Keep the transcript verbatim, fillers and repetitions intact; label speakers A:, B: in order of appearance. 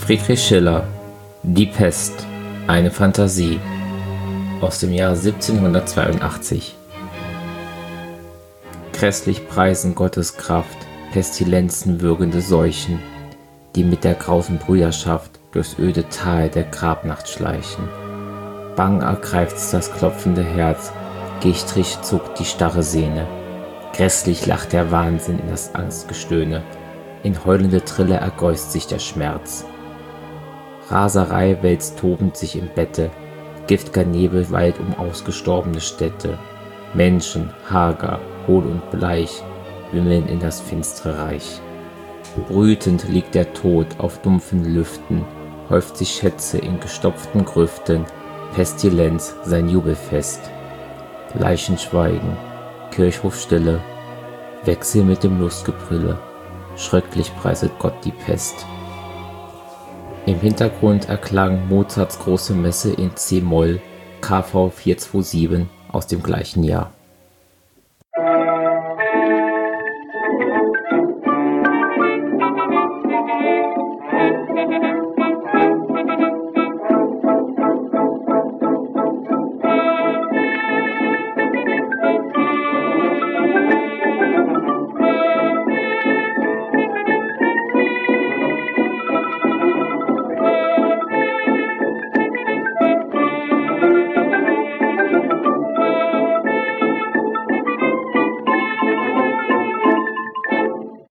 A: Friedrich Schiller: Die Pest, eine Fantasie aus dem Jahre siebzehnhundertzweiundachtzig. Grässlich preisen Gottes Kraft Pestilenzen würgende Seuchen, die mit der grausen Brüderschaft durchs öde Tal der Grabnacht schleichen. Bang ergreift's das klopfende Herz, gichtrig zuckt die starre Sehne. Grässlich lacht der Wahnsinn in das Angstgestöhne, in heulende Trille ergäußt sich der Schmerz. Raserei wälzt tobend sich im Bette, gift'ger Nebel weilt um ausgestorbene Städte. Menschen, hager, hohl und bleich, wimmeln in das finstre Reich. Brütend liegt der Tod auf dumpfen Lüften, häuft sich Schätze in gestopften Grüften, Pestilenz sein Jubelfest. Leichen schweigen, Kirchhofstille, Wechsel mit dem Lustgebrülle, schrecklich preiset Gott die Pest. Im Hintergrund erklang Mozarts große Messe in C-Moll, K V vierhundertsiebenundzwanzig aus dem gleichen Jahr.